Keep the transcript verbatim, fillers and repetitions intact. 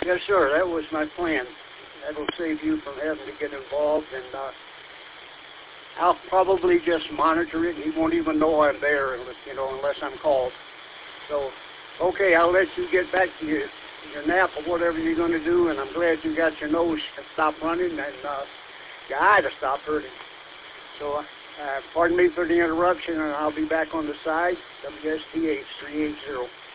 Yes, sir. That was my plan. That'll save you from having to get involved, and uh, I'll probably just monitor it. He won't even know I'm there, unless, you know, unless I'm called. So, okay, I'll let you get back to your, your nap or whatever you're going to do, and I'm glad you got your nose to stop running and uh, your eye to stop hurting. So, uh, pardon me for the interruption, and I'll be back on the side. W S T H three eighty.